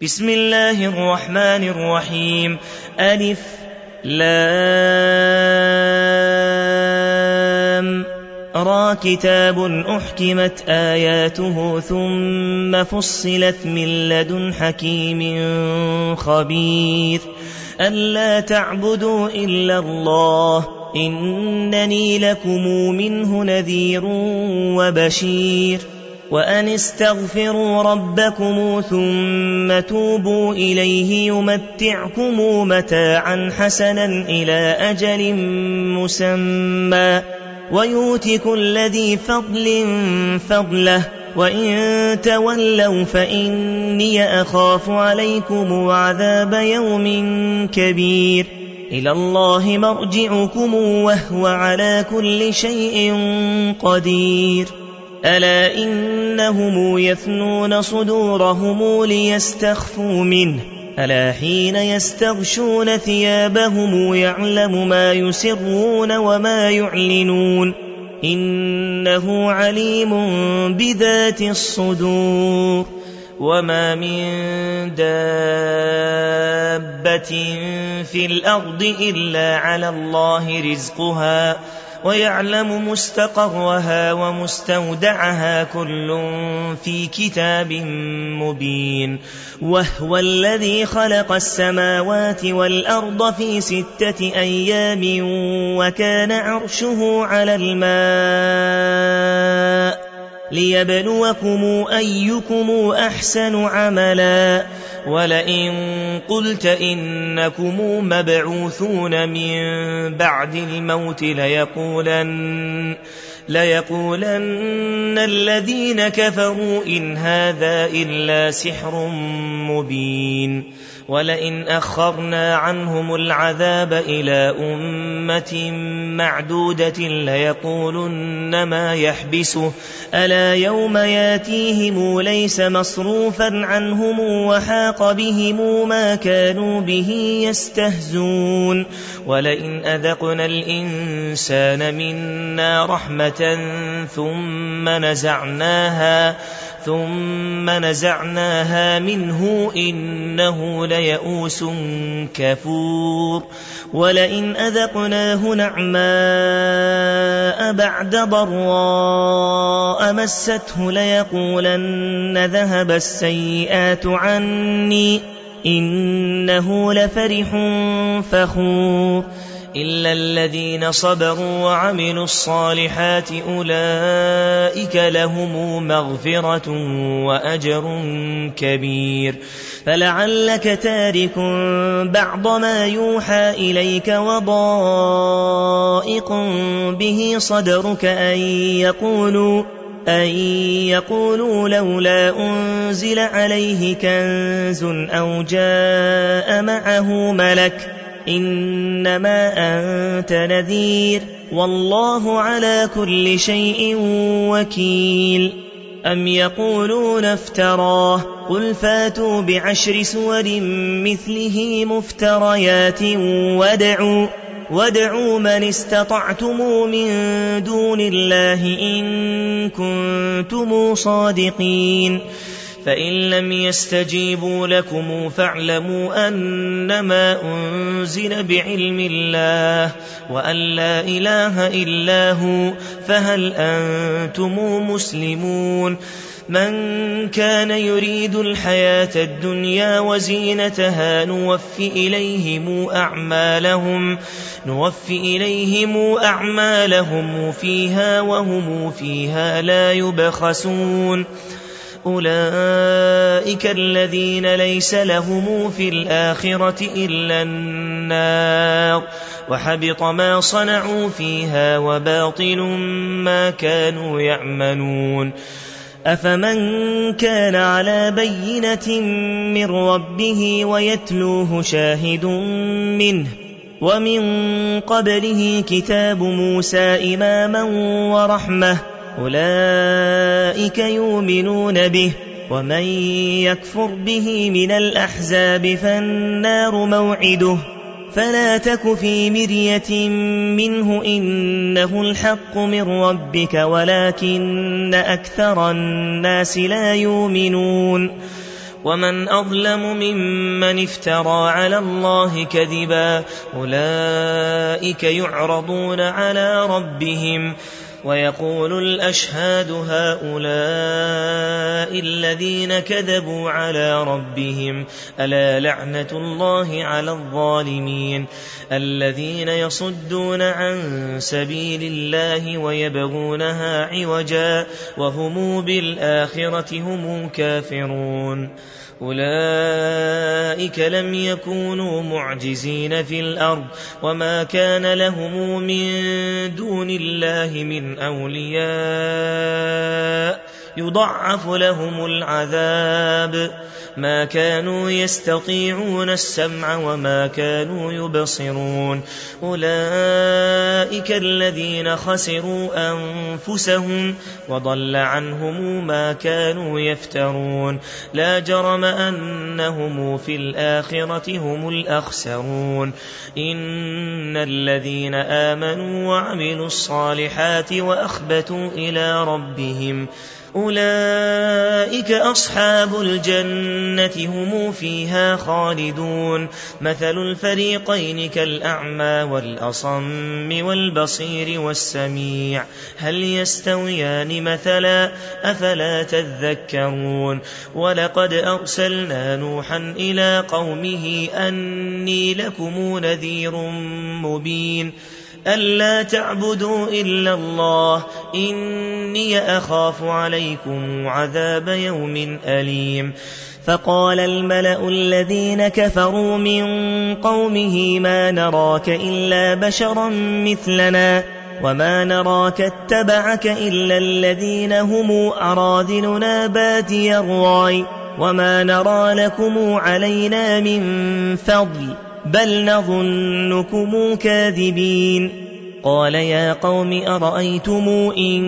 بسم الله الرحمن الرحيم. ألف لام را كتاب أحكمت آياته ثم فصلت من لدن حكيم خبير ألا تعبدوا إلا الله إنني لكم منه نذير وبشير وأن استغفروا ربكم ثم توبوا إليه يمتعكم متاعا حسنا إلى أجل مسمى ويؤت كل ذي فضل فضله وإن تولوا فإني أخاف عليكم عذاب يوم كبير إلى الله مرجعكم وهو على كل شيء قدير ألا إنهم يثنون صدورهم ليستخفوا منه ألا حين يستغشون ثيابهم يعلم ما يسرون وما يعلنون إنه عليم بذات الصدور وما من دابة في الأرض إلا على الله رزقها ويعلم مستقرها ومستودعها كل في كتاب مبين وهو الذي خلق السماوات والأرض في 6 أيام وكان عرشه على الماء ليبلوكم أيكم أحسن عملا ولئن قلت إنكم مبعوثون من بعد الموت ليقولن الذين كفروا إن هذا إلا سحر مبين ولئن أخرنا عنهم العذاب إلى أمة معدودة ليقولن ما يحبسه ألا يوم ياتيهم ليس مصروفا عنهم وحاق بهم ما كانوا به يستهزون ولئن أذقنا الإنسان منا رحمة ثم نزعناها منه إنه ليئوس كفور ولئن أذقناه نعماء بعد ضراء مسته ليقولن ذهب السيئات عني إنه لفرح فخور إلا الذين صبروا وعملوا الصالحات أولئك لهم مغفرة وأجر كبير فلعلك تارك بعض ما يوحى إليك وضائق به صدرك أن يقولوا لولا أنزل عليه كنز أو جاء معه ملك إنما أنت نذير والله على كل شيء وكيل أم يقولون افتراه قل فاتوا ب10 سور مثله مفتريات وادعوا من استطعتم من دون الله إن كنتم صادقين فإن لم يستجيبوا لكم فاعلموا أنما أنزل بعلم الله وأن لا إله إلا هو فهل أنتم مسلمون من كان يريد الحياة الدنيا وزينتها نوفي إليهم أعمالهم فيها وهم فيها لا يبخسون أولئك الذين ليس لهم في الآخرة إلا النار وحبط ما صنعوا فيها وباطل ما كانوا يعملون أفمن كان على بينة من ربه ويتلوه شاهد منه ومن قبله كتاب موسى إماما ورحمة أولئك يؤمنون به ومن يكفر به من الأحزاب فالنار موعده فلا تك في مرية منه إنه الحق من ربك ولكن أكثر الناس لا يؤمنون ومن أظلم ممن افترى على الله كذبا أولئك يعرضون على ربهم ويقول الأشهاد هؤلاء الذين كذبوا على ربهم ألا لعنة الله على الظالمين الذين يصدون عن سبيل الله ويبغونها عوجا وهم بالآخرة هم كافرون أولئك لم يكونوا معجزين في الأرض وما كان لهم من دون الله من أولياء يضعف لهم العذاب ما كانوا يستطيعون السمع وما كانوا يبصرون أولئك الذين خسروا أنفسهم وضل عنهم ما كانوا يفترون لا جرم أنهم في الآخرة هم الأخسرون إن الذين آمنوا وعملوا الصالحات وأخبتوا إلى ربهم أولئك أصحاب الجنة هم فيها خالدون مثل الفريقين كالأعمى والأصم والبصير والسميع هل يستويان مثلا أفلا تذكرون ولقد أرسلنا نوحا إلى قومه أني لكم نذير مبين ألا تعبدوا إلا الله إني أخاف عليكم عذاب يوم أليم فقال الملأ الذين كفروا من قومه ما نراك إلا بشرا مثلنا وما نراك اتبعك إلا الذين هم أراذلنا بادي الرأي وما نرى لكم علينا من فضل بل نظنكم كاذبين قال يا قوم أرأيتم إن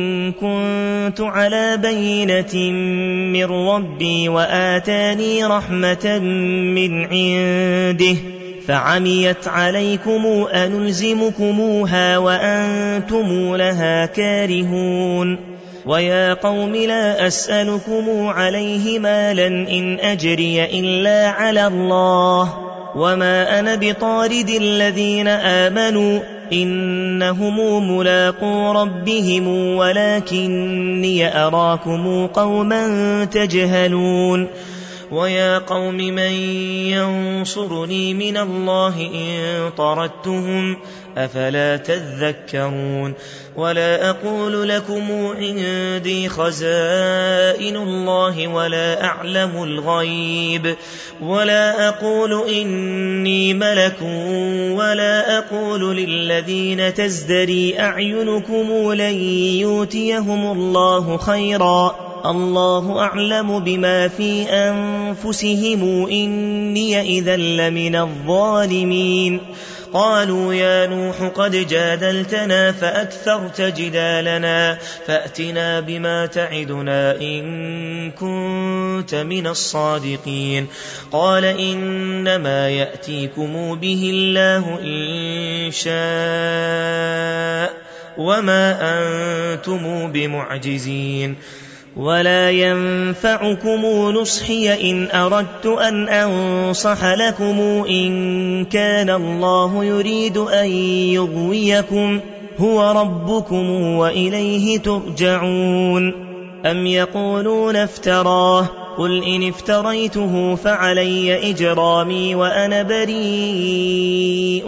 كنت على بينة من ربي وآتاني رحمة من عنده فعميت عليكم أنلزمكموها وأنتم لها كارهون ويا قوم لا أسألكم عليه مالا إن أجري إلا على الله وما أنا بطارد الذين آمنوا إنهم ملاقو ربهم ولكني أراكم قوما تجهلون ويا قوم من ينصرني من الله إن طردتهم أفلا تذكرون ولا أقول لكم عندي خزائن الله ولا أعلم الغيب ولا أقول إني ملك ولا أقول للذين تزدري أعينكم لن يؤتيهم الله خيرا الله أعلم بما في أنفسهم إني إذا لمن الظالمين قالوا يا نوح قد جادلتنا فأكثرت جدالنا فأتنا بما تعدنا إن كنت من الصادقين قال إنما يأتيكم به الله إن شاء وما أنتم بمعجزين ولا ينفعكم نصحي إن أردت أن أنصح لكم إن كان الله يريد أن يغويكم هو ربكم وإليه ترجعون أم يقولون افتراه قل إن افتريته فعلي إجرامي وأنا بريء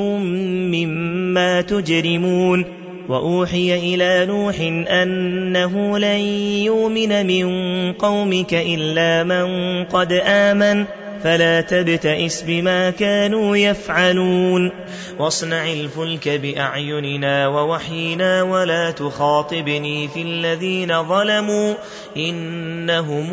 مما تجرمون وأوحي إلى نوح أنه لن يؤمن من قومك إلا من قد آمن فلا تبتئس بما كانوا يفعلون واصنع الفلك بأعيننا ووحينا ولا تخاطبني في الذين ظلموا إنهم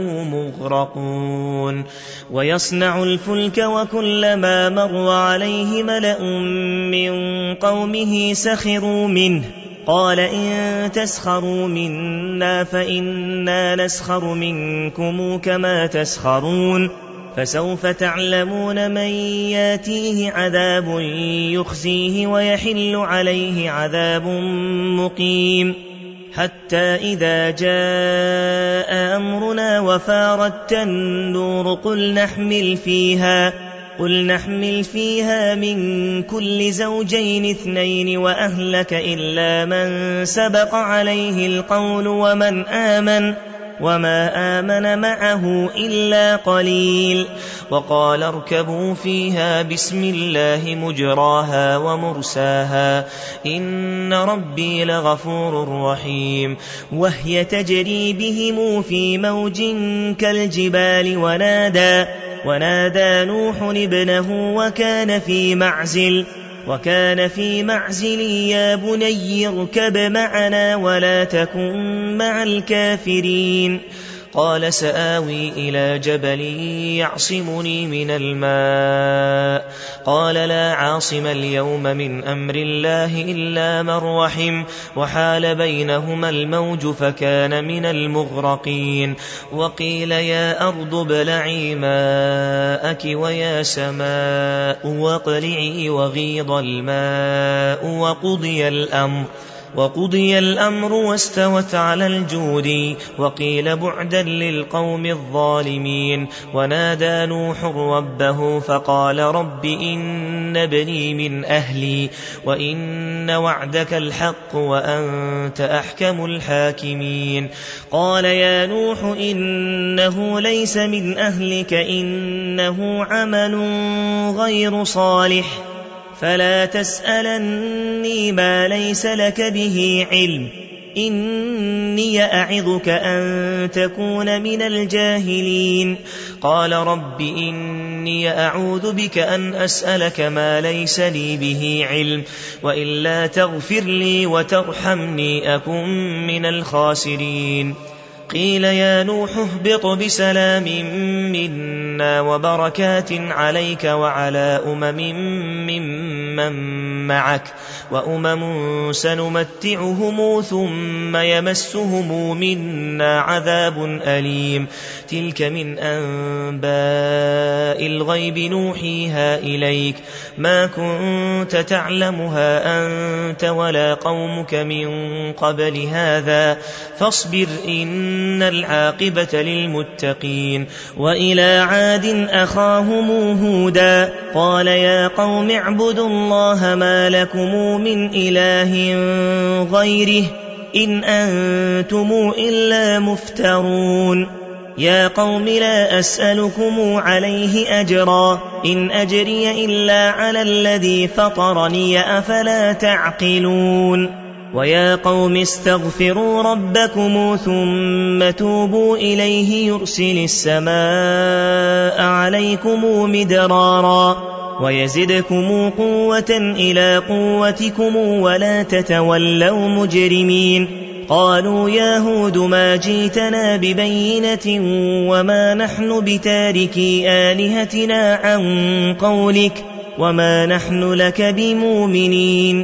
مغرقون ويصنع الفلك وكلما مر عليه ملأ من قومه سخروا منه قال إن تسخروا منا فإنا نسخر منكم كما تسخرون فسوف تعلمون من ياتيه عذاب يخزيه ويحل عليه عذاب مقيم حتى إذا جاء أمرنا وفارت النور قل نحمل فيها من كل زوجين 2 وأهلك إلا من سبق عليه القول وما آمن معه إلا قليل. وقال اركبوا فيها بسم الله مجراها ومرساها إن ربي لغفور رحيم. وهي تجري بهم في موج كالجبال ونادى نوح ابنه وكان في معزل يا بني اركب معنا ولا تكن مع الكافرين. قال سآوي إلى جبل يعصمني من الماء قال لا عاصم اليوم من أمر الله إلا من رحم وحال بينهما الموج فكان من المغرقين. وقيل يا أرض ابلعي ماءك ويا سماء واقلعي وغيض الماء وقضي الأمر واستوت على الجود وقيل بعدا للقوم الظالمين. ونادى نوح ربه فقال رب إن ابني من أهلي وإن وعدك الحق وأنت أحكم الحاكمين. قال يا نوح إنه ليس من أهلك إنه عمل غير صالح فلا تسألني ما ليس لك به علم إني أعظك أن تكون من الجاهلين. قال رب إني أعوذ بك أن أسألك ما ليس لي به علم وإلا تغفر لي وترحمني أكن من الخاسرين. قيل يا نوح اهبط بسلام منا وبركات عليك وعلى ممن معك وأمم سنمتعهم ثم يمسهم منا عذاب أليم. تلك من أنباء الغيب نوحيها إليك ما كنت تعلمها أنت ولا قومك من قبل هذا فاصبر إن العاقبة للمتقين. وإلى عاد أخاهم هودا قال يا قوم اعبدوا الله ما لكم من إله غيره إن أنتم إلا مفترون. يا قوم لا أسألكم عليه أجرا إن أجري إلا على الذي فطرني أفلا تعقلون. ويا قوم استغفروا ربكم ثم توبوا إليه يرسل السماء عليكم مدرارا ويزدكم قوة إلى قوتكم ولا تتولوا مجرمين. قالوا يا هود ما جئتنا ببينة وما نحن بتاركي آلهتنا عن قولك وما نحن لك بمؤمنين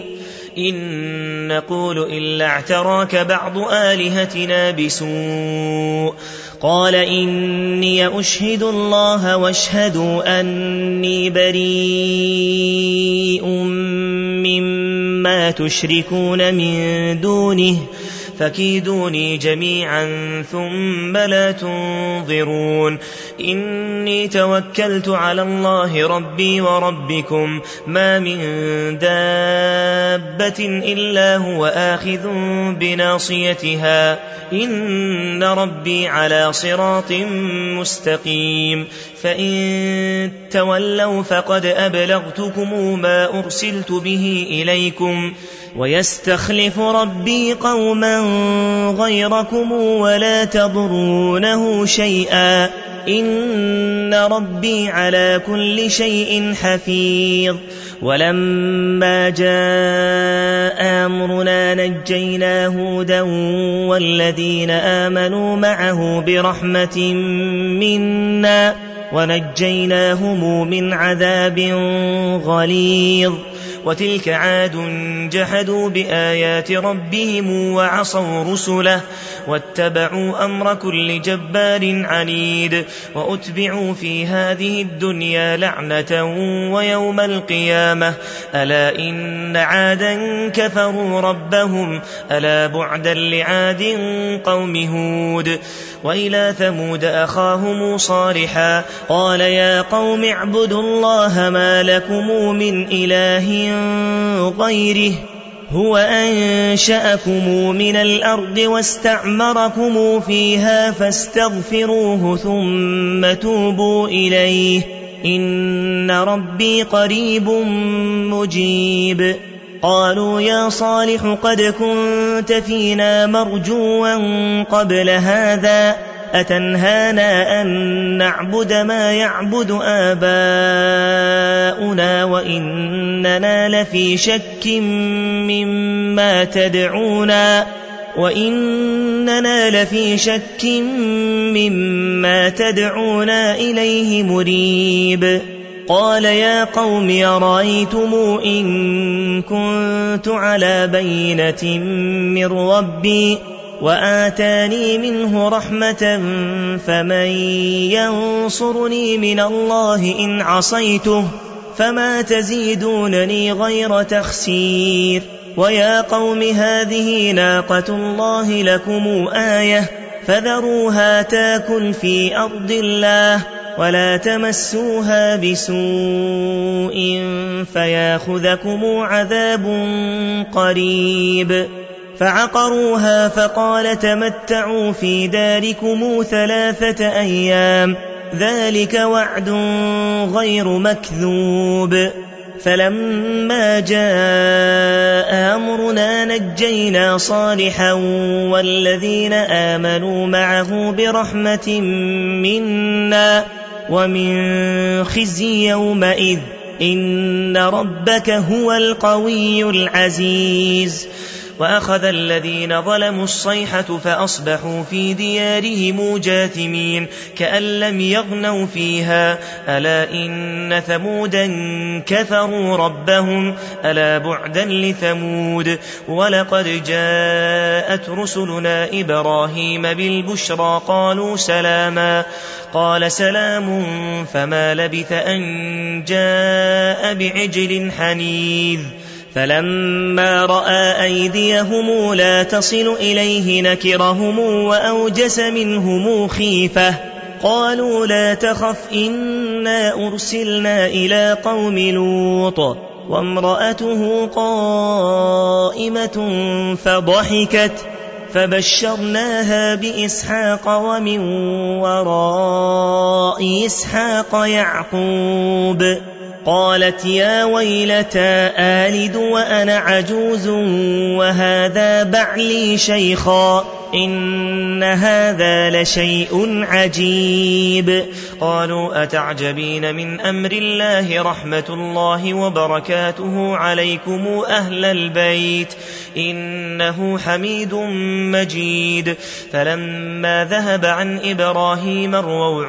إن نقول إلا اعتراك بعض آلهتنا بسوء. قال إني أشهد الله واشهدوا أني بريء مما تشركون من دونه فكيدوني جميعا ثم لا تنظرون. إني توكلت على الله ربي وربكم ما من دابة إلا هو آخذ بناصيتها إن ربي على صراط مستقيم. فإن تولوا فقد أبلغتكم ما أرسلت به إليكم ويستخلف ربي قوما غيركم ولا تضرونه شيئا إن ربي على كل شيء حفيظ. ولما جاء أمرنا نجينا هودا والذين آمنوا معه برحمة منا ونجيناهم من عذاب غليظ. وتلك عاد جحدوا بآيات ربهم وعصوا رسله واتبعوا أمر كل جبار عنيد وأتبعوا في هذه الدنيا لعنة ويوم القيامة ألا إن عادا كفروا ربهم ألا بعدا لعاد قوم هود. وإلى ثمود أخاهم صالحا قال يا قوم اعبدوا الله ما لكم من إله غيره هو أنشأكم من الأرض واستعمركم فيها فاستغفروه ثم توبوا إليه إن ربي قريب مجيب. قالوا يا صالح قد كنت فينا مرجوا قبل هذا أتنهانا أن نعبد ما يعبد آباؤنا وإننا لفي شك مما تدعونا إليه مريب. قال يا قوم أرأيتم إن كنت على بينة من ربي وآتاني منه رحمة فمن ينصرني من الله إن عصيته فما تزيدونني غير تخسير. ويا قوم هذه ناقة الله لكم آية فذروها تاكل في أرض الله ولا تمسوها بسوء فياخذكم عذاب قريب. فعقروها فقال تمتعوا في داركم 3 أيام ذلك وعد غير مكذوب. فلما جاء أمرنا نجينا صالحا والذين آمنوا معه برحمة منا ومن خزي يومئذ إن ربك هو القوي العزيز. وأخذ الذين ظلموا الصيحة فأصبحوا في ديارهم جاثمين كأن لم يغنوا فيها ألا إن ثمودا كفروا ربهم ألا بعدا لثمود. ولقد جاءت رسلنا إبراهيم بالبشرى قالوا سلاما قال سلام فما لبث أن جاء بعجل حنيذ. فلما رأى أيديهم لا تصل إليه نكرهم وأوجس منهم خيفة قالوا لا تخف إنا أرسلنا إلى قوم لوط وامرأته قائمة فضحكت فبشرناها بإسحاق ومن وراء إسحاق يعقوب. قالت يا ويلتى آلد وأنا عجوز وهذا بعلي شيخا إن هذا لشيء عجيب. قالوا أتعجبين من أمر الله رحمة الله وبركاته عليكم أهل البيت إنه حميد مجيد. فلما ذهب عن إبراهيم الروع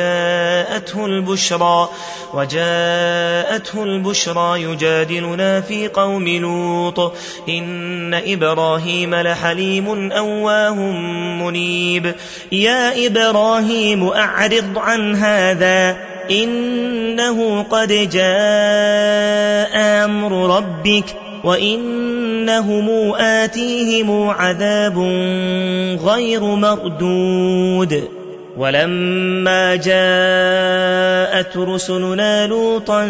وجاءته البشرى يجادلنا في قوم لوط إن إبراهيم لحليم أواه منيب. يا إبراهيم أعرض عن هذا إنه قد جاء أمر ربك وإنهم آتيهم عذاب غير مردود. ولما جاءت رسلنا لوطا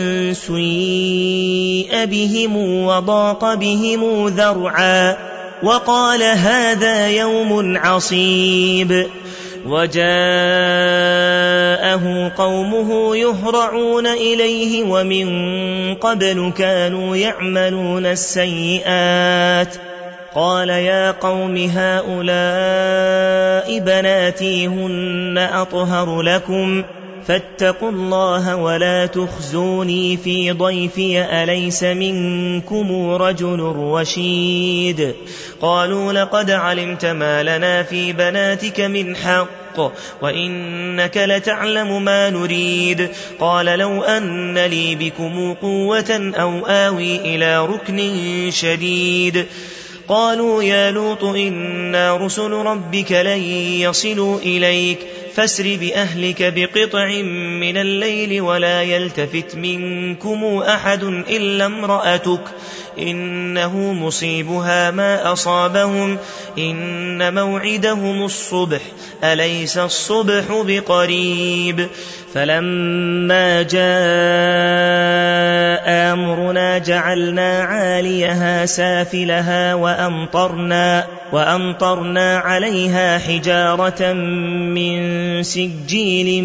سيء بهم وضاق بهم ذرعا وقال هذا يوم عصيب. وجاءه قومه يهرعون إليه ومن قبل كانوا يعملون السيئات قال يا قوم هؤلاء بناتي هن أطهر لكم فاتقوا الله ولا تخزوني في ضيفي أليس منكم رجل رشيد. قالوا لقد علمت ما لنا في بناتك من حق بالحق وإنك لتعلم ما نريد. قال لو أن لي بكم قوة أو آوي إلى ركن شديد. قالوا يا لوط إنا رسل ربك لن يصلوا إليك فاسر بأهلك بقطع من الليل ولا يلتفت منكم أحد إلا امرأتك إنه مصيبها ما أصابهم إن موعدهم الصبح أليس الصبح بقريب. فلما جاء أمرنا جعلنا عاليها سافلها وأمطرنا عليها حجارة من سجيل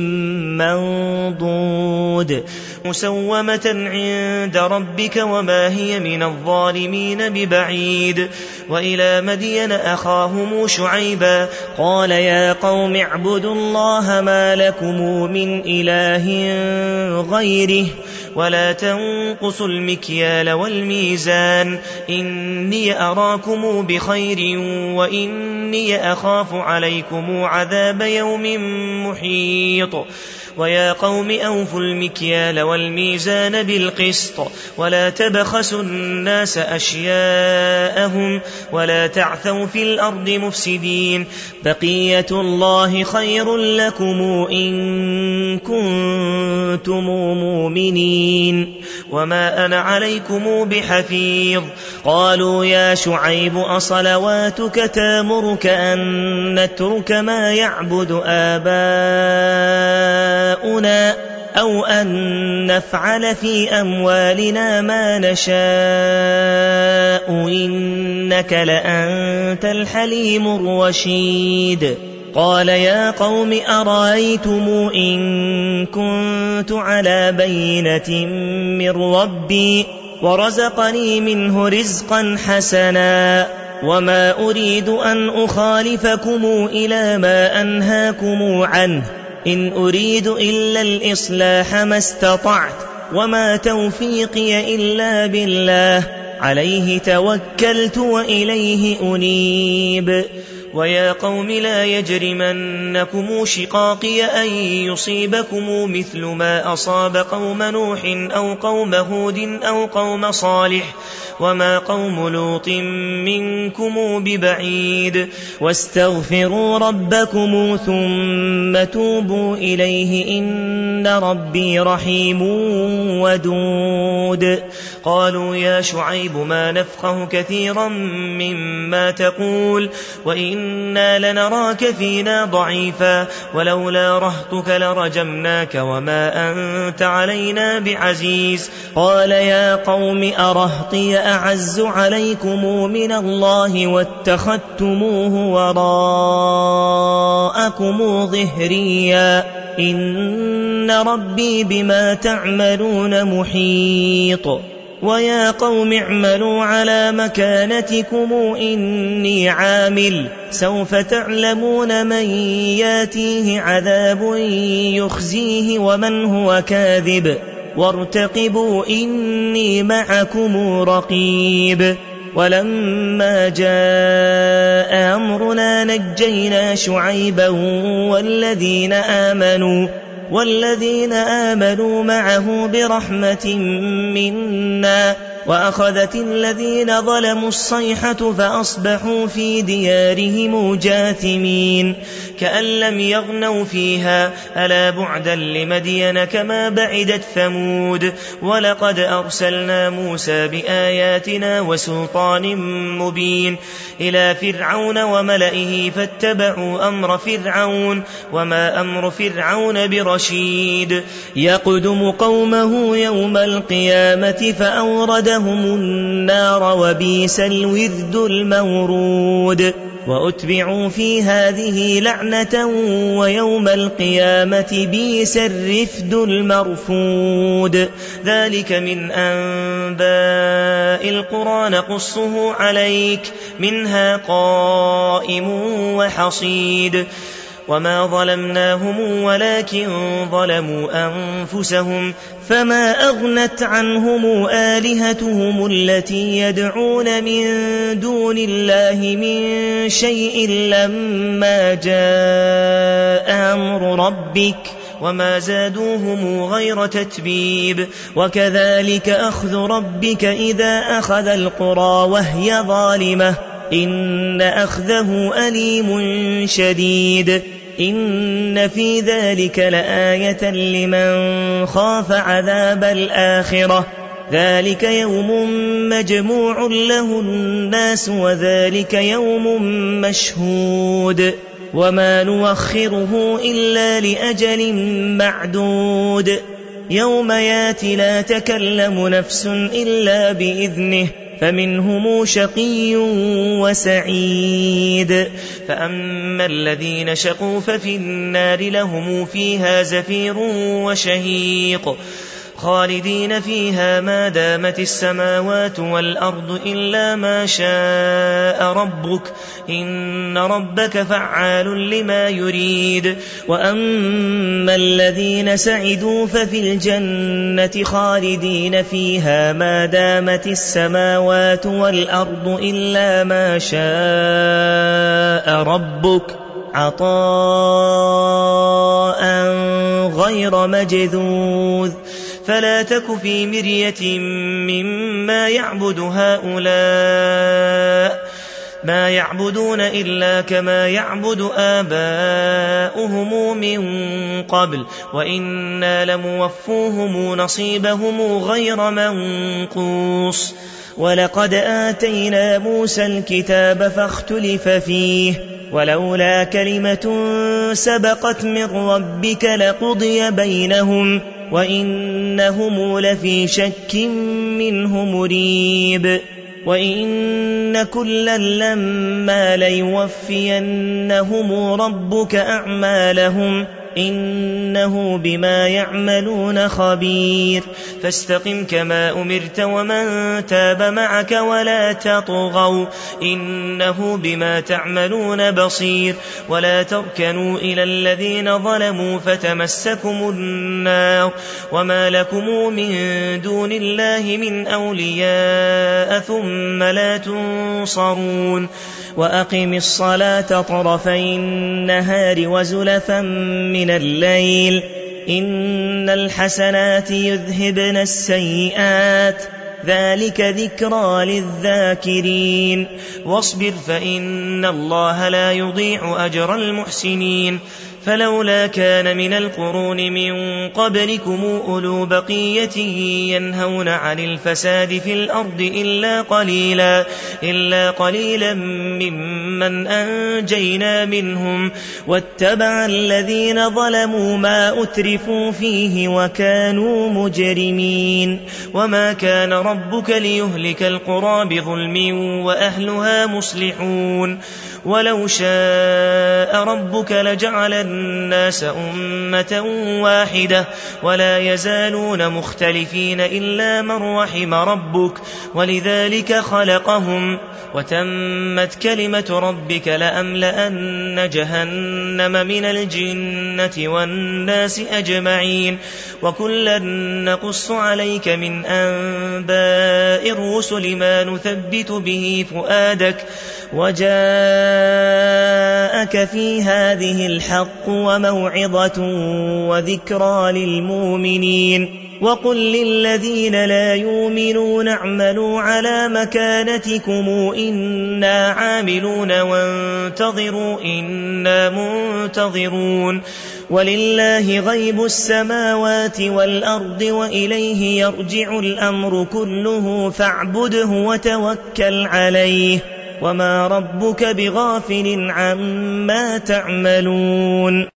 منضود مسومة عند ربك وما هي من الظالمين ببعيد. وإلى مدين أخاهم شعيبا قال يا قوم اعبدوا الله ما لكم من إله غيره ولا تنقصوا المكيال والميزان إني أراكم بخير وإني أخاف عليكم عذاب يوم محيط. ويا قوم أوفوا المكيال والميزان بالقسط ولا تبخسوا الناس أشياءهم ولا تعثوا في الأرض مفسدين بقية الله خير لكم إن كنتم مؤمنين وما أنا عليكم بحفيظ. قالوا يا شعيب أصلواتك تامرك أن نترك ما يعبد آباؤنا أو أن نفعل في أموالنا ما نشاء إنك لأنت الحليم الرشيد. قال يا قوم أرأيتم إن كنت على بينة من ربي ورزقني منه رزقا حسنا وما أريد أن أخالفكم إلى ما أنهاكم عنه إن أريد إلا الإصلاح ما استطعت وما توفيقي إلا بالله عليه توكلت وإليه أنيب. ويا قوم لا يجرمنكم شقاقي أن يصيبكم مثل ما أصاب قوم نوح أو قوم هود أو قوم صالح وما قوم لوط منكم ببعيد. واستغفروا ربكم ثم توبوا إليه إن ربي رحيم ودود. قالوا يا شعيب ما نفقه كثيرا مما تقول وإنا لنراك فينا ضعيفا ولولا رهطك لرجمناك وما أنت علينا بعزيز. قال يا قوم أرهطي أعز عليكم من الله واتخذتموه وراءكم ظهريا إن ربي بما تعملون محيط. ويا قوم اعملوا على مكانتكم إني عامل سوف تعلمون من ياتيه عذاب يخزيه ومن هو كاذب وارتقبوا إني معكم رقيب. ولما جاء أمرنا نجينا شعيبا والذين آمنوا معه برحمة منا وأخذت الذين ظلموا الصيحة فأصبحوا في ديارهم جاثمين كأن لم يغنوا فيها ألا بعدا لمدين كما بعدت ثمود. ولقد أرسلنا موسى بآياتنا وسلطان مبين إلى فرعون وملئه فاتبعوا أمر فرعون وما أمر فرعون برشيد. يقدم قومه يوم القيامة فأوردهم النار وبئس الورد المورود. وأتبعوا في هذه لعنة ويوم القيامة بئس الرفد المرفود. ذلك من أنباء القرى نقصه عليك منها قائم وحصيد. وما ظلمناهم ولكن ظلموا أنفسهم فما أغنت عنهم آلهتهم التي يدعون من دون الله من شيء لما جاء أمر ربك وما زادوهم غير تتبيب وكذلك أخذ ربك إذا أخذ القرى وهي ظالمة إن أخذه أليم شديد إن في ذلك لآية لمن خاف عذاب الآخرة ذلك يوم مجموع له الناس وذلك يوم مشهود وما نوخره إلا لأجل معدود يوم ياتي لا تكلم نفس إلا بإذنه فمنهم شقي وسعيد فأما الذين شقوا ففي النار لهم فيها زفير وشهيق خالدين فيها ما دامت السماوات والأرض إلا ما شاء ربك إن ربك فعال لما يريد وأما الذين سعدوا ففي الجنة خالدين فيها ما دامت السماوات والأرض إلا ما شاء ربك عطاء غير مجذوذ فلا تك في مرية مما يعبد هؤلاء ما يعبدون إلا كما يعبد آباؤهم من قبل وإنا لموفوهم نصيبهم غير منقوص ولقد آتينا موسى الكتاب فاختلف فيه ولولا كلمة سبقت من ربك لقضي بينهم وإنهم لفي شك منه مريب وإن كلا لما ليوفينهم ربك أعمالهم إنه بما يعملون خبير فاستقم كما أمرت ومن تاب معك ولا تطغوا إنه بما تعملون بصير ولا تركنوا إلى الذين ظلموا فتمسكم النار وما لكم من دون الله من أولياء ثم لا تنصرون وأقم الصلاة طرفي النهار وزلفا من الليل إن الحسنات يذهبن السيئات ذلك ذكرى للذاكرين واصبر فإن الله لا يضيع أجر المحسنين فلولا كان من القرون من قبلكم أولو بقية ينهون عن الفساد في الأرض إلا قليلا ممن أنجينا منهم واتبع الذين ظلموا ما أترفوا فيه وكانوا مجرمين وما كان ربك ليهلك القرى بظلم وأهلها مصلحون ولو شاء ربك لجعل الناس أمة واحدة ولا يزالون مختلفين إلا من رحم ربك ولذلك خلقهم وتمت كلمة ربك لأملأن جهنم من الجنة والناس أجمعين وكلا نقص عليك من أنباء الرسل ما نثبت به فؤادك وجاءك في هذه الحق وموعظة وذكرى للمؤمنين وقل للذين لا يؤمنون اعملوا على مكانتكم إنا عاملون وانتظروا إنا منتظرون ولله غيب السماوات والأرض وإليه يرجع الأمر كله فاعبده وتوكل عليه وما ربك بغافل عما تعملون